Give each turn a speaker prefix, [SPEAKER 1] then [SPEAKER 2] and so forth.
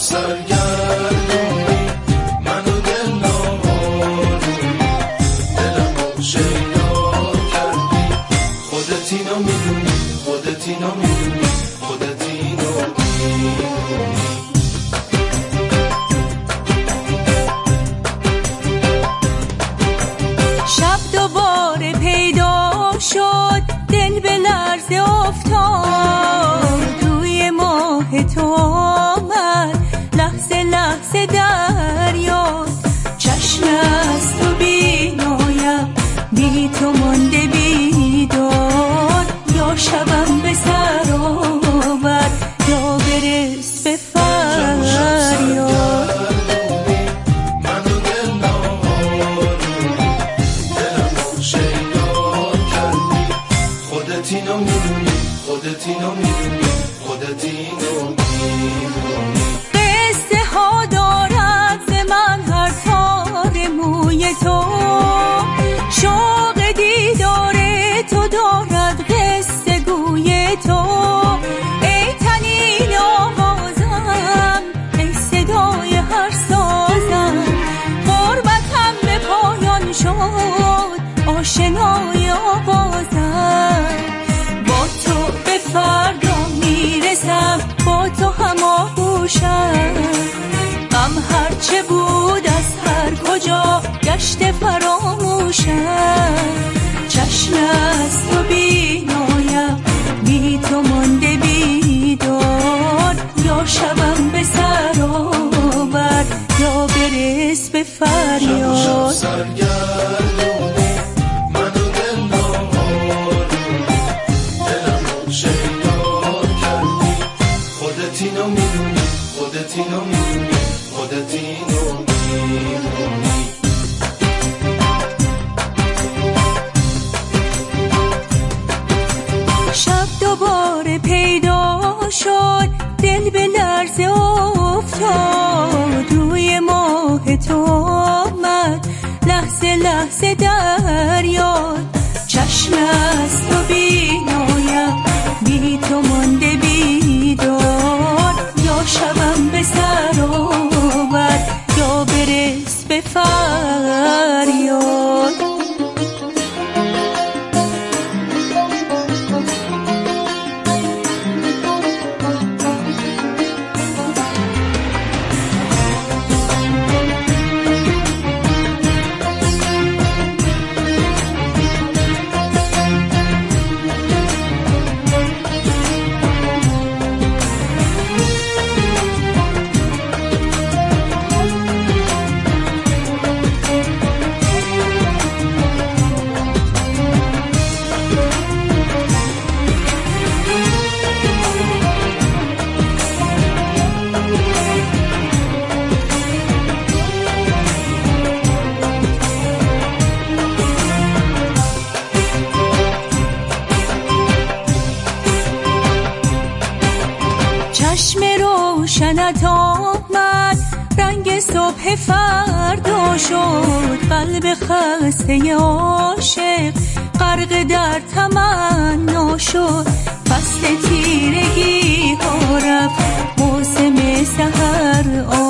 [SPEAKER 1] سرگردونی، منو دل ناآرومی، دلمو شیدا کردی. خودت اینو میدونی، خودت اینو میدونی، خودت اینو میدونی.
[SPEAKER 2] شب دوباره پیدا شد، دل به لرزه افتاد، روی ماه تو آمد لحظه لحظه دریاد. چشم از تو بینایم، بی تو مانده بیدار، یا شبم به سر آورد یا برس به فریاد.
[SPEAKER 1] خودت اینو میدونی، خودت اینو میدونی، خودت اینو میدونی.
[SPEAKER 2] قصه ها دارد ز من هر تار موی تو، شوق دیدار تو دارد قصه گوی تو. ای تنین آوازم، ای صدای هر سازم، غربتم به پایان شد، آشنای آوازم. با تو به فردا میرسم، با تو هم آغوشم، غم هرچه بود از هر کجا گشت فراموشم. چشم از تو بینایم، بی تو مانده بیدار، یا شبم به سر آورد یا برس به فریاد.
[SPEAKER 1] سرگردونی، منو دل ناآرومی، دلمو شیدا کردی. خودت اینو میدونی، خودت اینو میدونی، خودت اینو میدونی.
[SPEAKER 2] شب دوباره پیدا شد، دل به لرزه افتاد، روی ماه تو آمد لحظه لحظه دریاد. چشم از تو بینایم، بی تو مانده بیدار، یا شبم به سر آورد یا برس به فریاد. چشم روشنت آمد، رنگ صبح فردا شد، قلب خسته عاشق غرق در تمنا شد. فصل تیرگی ها رفت، موسم سحر